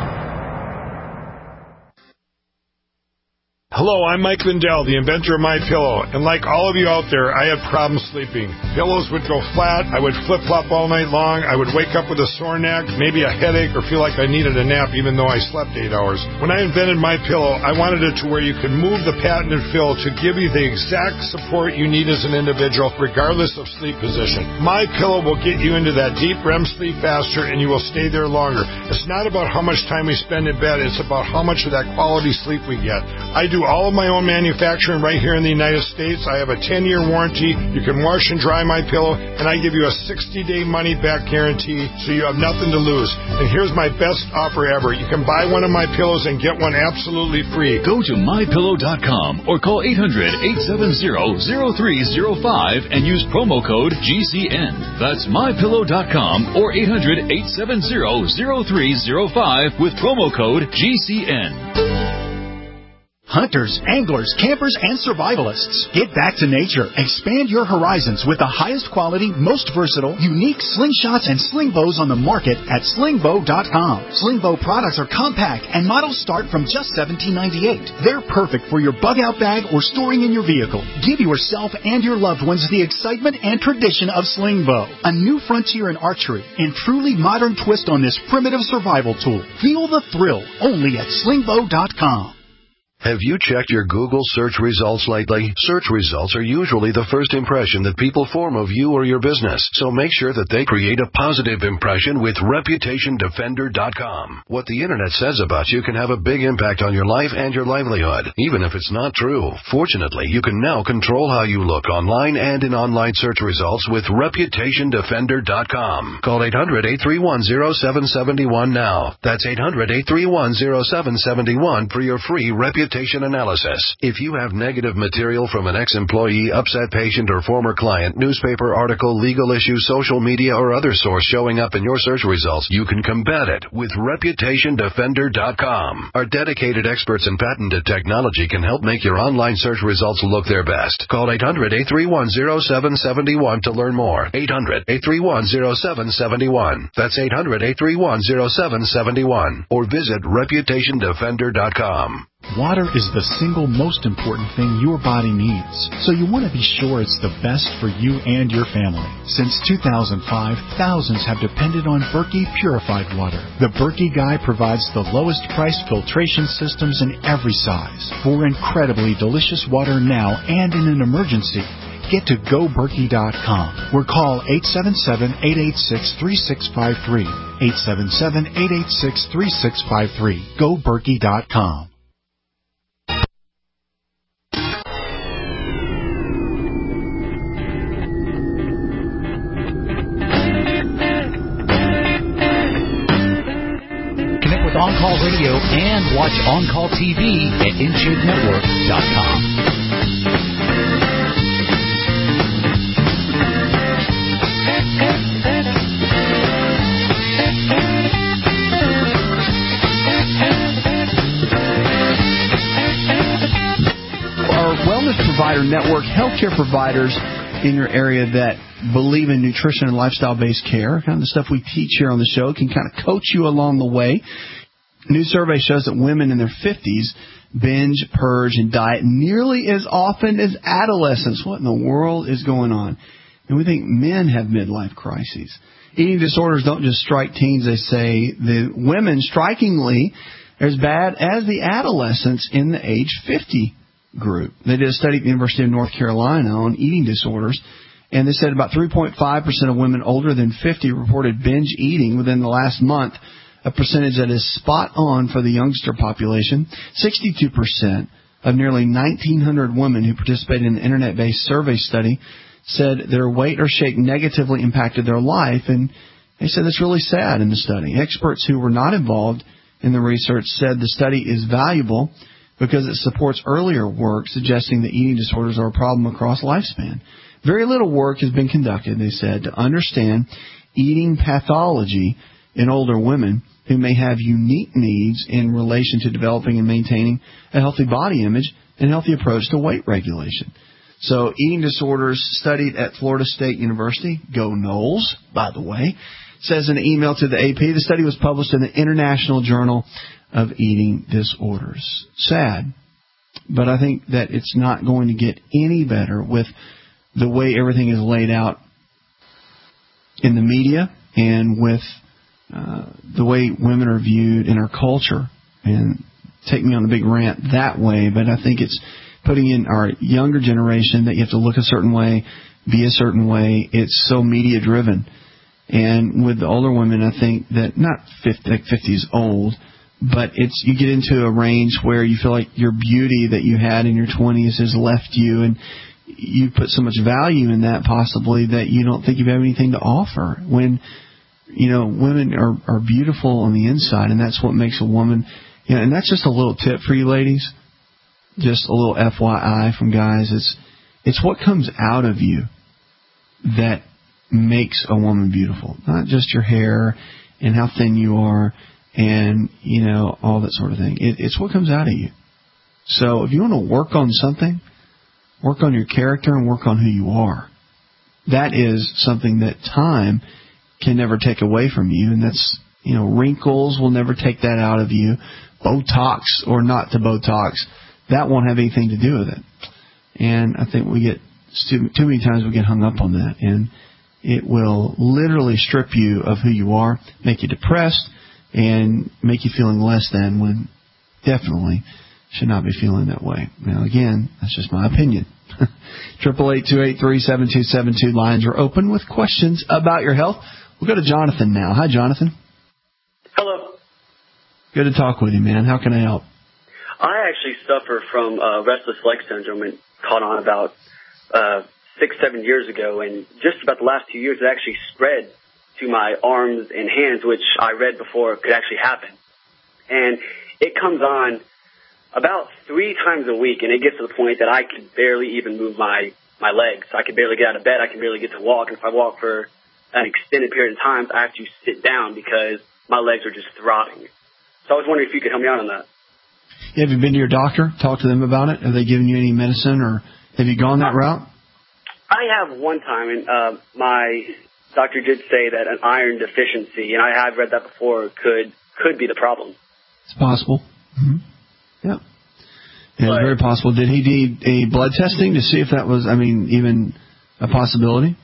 Hello, I'm Mike Lindell, the inventor of MyPillow, and like all of you out there, I had problems sleeping. Pillows would go flat, I would flip-flop all night long, I would wake up with a sore neck, maybe a headache, or feel like I needed a nap even though I slept eight hours. When I invented MyPillow, I wanted it to where you could move the patented fill to give you the exact support you need as an individual, regardless of sleep position. MyPillow will get you into that deep R E M sleep faster, and you will stay there longer. It's not about how much time we spend in bed, it's about how much of that quality sleep we get. I do all of my own manufacturing right here in the United States. I have a ten-year warranty. You can wash and dry my pillow, and I give you a sixty-day money-back guarantee, so you have nothing to lose. And here's my best offer ever. You can buy one of my pillows and get one absolutely free. Go to my pillow dot com or call eight hundred, eight seven zero, zero three zero five and use promo code G C N. That's my pillow dot com or eight hundred, eight seven zero, zero three zero five with promo code G C N. Hunters, anglers, campers, and survivalists. Get back to nature. Expand your horizons with the highest quality, most versatile, unique slingshots and sling bows on the market at sling bow dot com. Sling bow products are compact and models start from just seventeen ninety-eight. They're perfect for your bug out bag or storing in your vehicle. Give yourself and your loved ones the excitement and tradition of sling bow. A new frontier in archery and truly modern twist on this primitive survival tool. Feel the thrill only at sling bow dot com. Have you checked your Google search results lately? Search results are usually the first impression that people form of you or your business, so make sure that they create a positive impression with reputation defender dot com. What the internet says about you can have a big impact on your life and your livelihood, even if it's not true. Fortunately, you can now control how you look online and in online search results with reputation defender dot com. Call eight hundred, eight three one, zero seven seven one now. That's eight hundred, eight three one, zero seven seven one for your free reputation analysis. If you have negative material from an ex-employee, upset patient, or former client, newspaper article, legal issue, social media, or other source showing up in your search results, you can combat it with reputation defender dot com. Our dedicated experts in patented technology can help make your online search results look their best. Call eight hundred, eight three one, zero seven seven one to learn more. eight hundred, eight three one, zero seven seven one. That's eight hundred, eight three one, zero seven seven one. Or visit reputation defender dot com. Water is the single most important thing your body needs, so you want to be sure it's the best for you and your family. Since two thousand five, thousands have depended on Berkey purified water. The Berkey Guy provides the lowest price filtration systems in every size for incredibly delicious water now and in an emergency. Get to go berkey dot com or call eight seven seven, eight eight six, three six five three. eight seven seven, eight eight six, three six five three. go berkey dot com. On-Call Radio and watch On-Call T V at in shape network dot com. Healthcare Network, healthcare providers in your area that believe in nutrition and lifestyle-based care, kind of the stuff we teach here on the show, can kind of coach you along the way. A new survey shows that women in their fifties binge, purge, and diet nearly as often as adolescents. What in the world is going on? And we think men have midlife crises. Eating disorders don't just strike teens, they say. The women, strikingly, are as bad as the adolescents in the age fifty group. They did a study at the University of North Carolina on eating disorders, and they said about three point five percent of women older than fifty reported binge eating within the last month, a percentage that is spot on for the youngster population. sixty-two percent of nearly nineteen hundred women who participated in the internet-based survey study said their weight or shape negatively impacted their life, and they said that's really sad in the study. Experts who were not involved in the research said the study is valuable because it supports earlier work suggesting that eating disorders are a problem across lifespan. Very little work has been conducted, they said, to understand eating pathology in older women who may have unique needs in relation to developing and maintaining a healthy body image and healthy approach to weight regulation. So eating disorders studied at Florida State University, go Noles, by the way, says in an email to the A P, the study was published in the International Journal of Eating Disorders. Sad, but I think that it's not going to get any better with the way everything is laid out in the media and with uh, the way women are viewed in our culture. And take me on a big rant that way, but I think it's putting in our younger generation that you have to look a certain way, be a certain way. It's so media driven. And with the older women, I think that not fifty, like fifty is old, but it's you get into a range where you feel like your beauty that you had in your twenties has left you, and you put so much value in that possibly that you don't think you have anything to offer. When, you know, women are, are beautiful on the inside, and that's what makes a woman, you know, and that's just a little tip for you ladies. Just a little F Y I from guys. It's it's what comes out of you that makes a woman beautiful. Not just your hair and how thin you are and, you know, all that sort of thing. It, it's what comes out of you. So if you want to work on something, work on your character and work on who you are. That is something that time can never take away from you. And that's, you know, wrinkles will never take that out of you. Botox or not to Botox, that won't have anything to do with it. And I think we get too, too many times we get hung up on that, and it will literally strip you of who you are, make you depressed, and make you feeling less than when definitely should not be feeling that way. Now, again, that's just my opinion. Triple eight two eight three seven two seven two lines are open with questions about your health. We'll go to Jonathan now. Hi, Jonathan. Hello. Good to talk with you, man. How can I help? I actually suffer from uh, restless leg syndrome and caught on about uh, six, seven years ago. And just about the last two years, it actually spread to my arms and hands, which I read before could actually happen. And it comes on about three times a week, and it gets to the point that I can barely even move my, my legs. I can barely get out of bed. I can barely get to walk. And if I walk for an extended period of time, I have to sit down because my legs are just throbbing. So I was wondering if you could help me out on that. Have you been to your doctor, talked to them about it? Have they given you any medicine, or have you gone that route? I have one time, and uh, my doctor did say that an iron deficiency, and I have read that before, could could be the problem. It's possible. Mm-hmm. Yeah. Yeah, it's very possible. Did he need a blood testing to see if that was, I mean, even a possibility?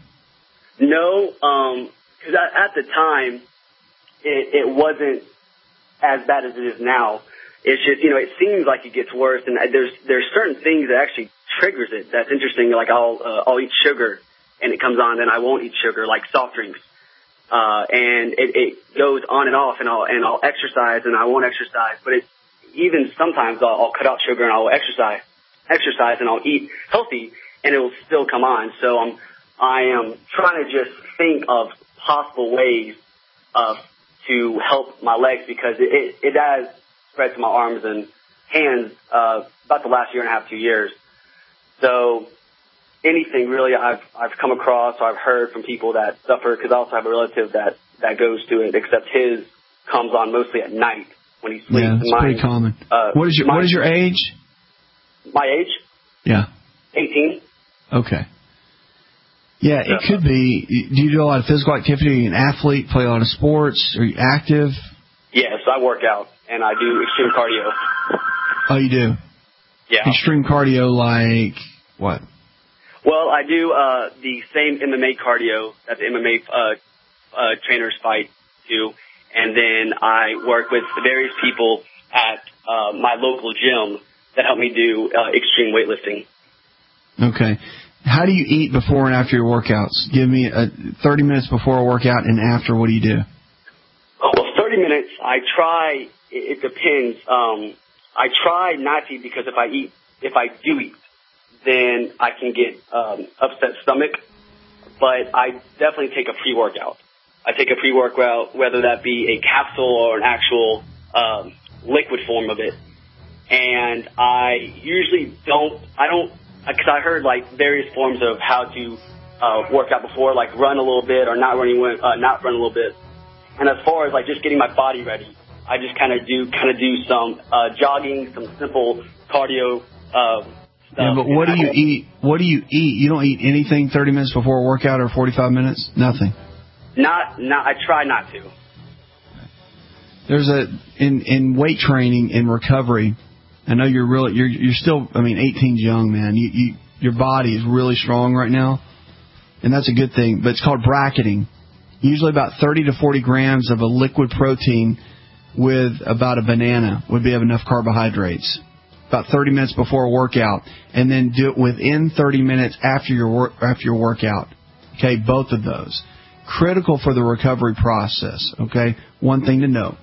No, um, because at the time, it, it wasn't as bad as it is now. It's just, you know, it seems like it gets worse, and there's there's certain things that actually triggers it. That's interesting. Like I'll uh, I'll eat sugar, and it comes on, then I won't eat sugar, like soft drinks, uh, and it, it goes on and off, and I'll and I'll exercise, and I won't exercise. But it's even sometimes I'll, I'll cut out sugar and I'll exercise, exercise, and I'll eat healthy, and it will still come on. So I'm I am trying to just think of possible ways of to help my legs because it it, it does. Spread to my arms and hands uh, about the last year and a half, two years. So anything really I've I've come across or I've heard from people that suffer, because I also have a relative that, that goes to it, except his comes on mostly at night when he sleeps. Yeah, it's mine, pretty common. Uh, what is your mine, What is your age? My age? Yeah. eighteen. Okay. Yeah, it could be. Do you do a lot of physical activity? Are you an athlete? Play a lot of sports? Are you active? Yes, I work out, and I do extreme cardio. Oh, you do? Yeah. Extreme cardio like what? Well, I do uh, the same M M A cardio that the M M A uh, uh, trainers fight to, and then I work with various people at uh, my local gym that help me do uh, extreme weightlifting. Okay. How do you eat before and after your workouts? Give me a thirty minutes before a workout and after. What do you do? Well, thirty minutes. I try. It, it depends. Um, I try not to eat because if I eat, if I do eat, then I can get um, upset stomach. But I definitely take a pre-workout. I take a pre-workout, whether that be a capsule or an actual um, liquid form of it. And I usually don't. I don't. Because I heard like various forms of how to uh, work out before, like run a little bit or not running, uh, not run a little bit. And as far as like just getting my body ready, I just kind of do kind of do some uh, jogging, some simple cardio. Uh, stuff. Yeah, but what do you eat? What do you eat? You don't eat anything thirty minutes before a workout or forty-five minutes? Nothing. Not, not. I try not to. There's a in in weight training in recovery. I know you're really you're you're still. I mean, eighteen's young, man. You you your body is really strong right now, and that's a good thing. But it's called bracketing. Usually, about thirty to forty grams of a liquid protein with about a banana would be of enough carbohydrates. About thirty minutes before a workout, and then do it within thirty minutes after your work after your workout. Okay, both of those critical for the recovery process. Okay, one thing to note.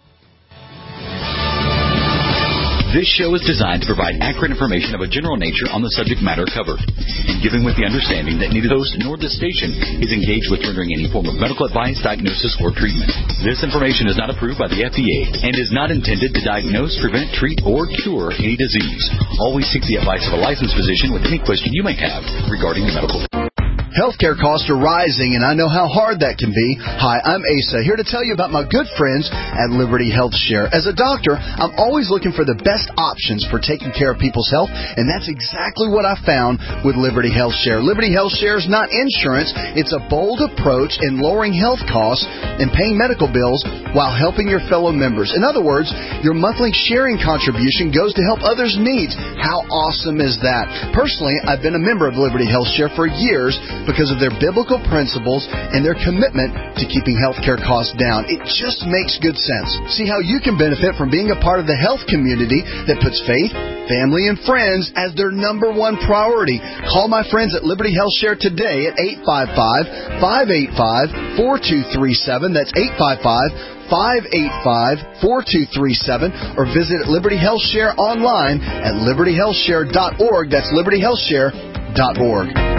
This show is designed to provide accurate information of a general nature on the subject matter covered, and given with the understanding that neither the host nor the station is engaged with rendering any form of medical advice, diagnosis, or treatment. This information is not approved by the F D A and is not intended to diagnose, prevent, treat, or cure any disease. Always seek the advice of a licensed physician with any question you may have regarding the medical. Healthcare costs are rising, and I know how hard that can be. Hi, I'm Asa, here to tell you about my good friends at Liberty Health Share. As a doctor, I'm always looking for the best options for taking care of people's health, and that's exactly what I found with Liberty Health Share. Liberty Health Share is not insurance. It's a bold approach in lowering health costs and paying medical bills while helping your fellow members. In other words, your monthly sharing contribution goes to help others' needs. How awesome is that? Personally, I've been a member of Liberty Health Share for years because of their biblical principles and their commitment to keeping healthcare costs down. It just makes good sense. See how you can benefit from being a part of the health community that puts faith, family, and friends as their number one priority. Call my friends at Liberty Health Share today at eight five five, five eight five, four two three seven. That's eight five five, five eight five, four two three seven, or visit Liberty Health Share online at liberty health share dot org. That's liberty health share dot org.